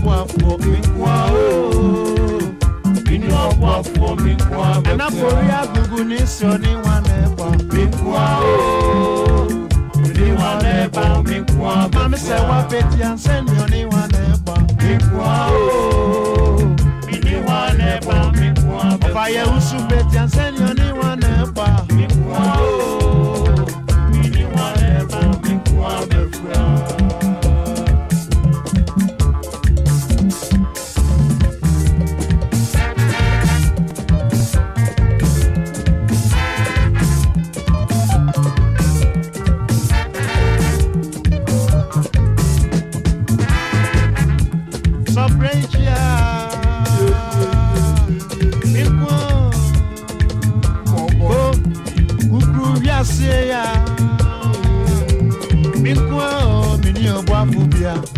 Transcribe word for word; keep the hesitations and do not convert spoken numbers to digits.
obwafo mi kwa o mini obwafo mi kwa me na foria gugu ni so ni waneba mi kwa o ni waneba mi kwa mama se wa peti ansen ni waneba mi kwa o mini waneba mi kwa ba ye usu peti ansen ni waneba mi kwa o mini waneba mi kwa me kwa. Yeah.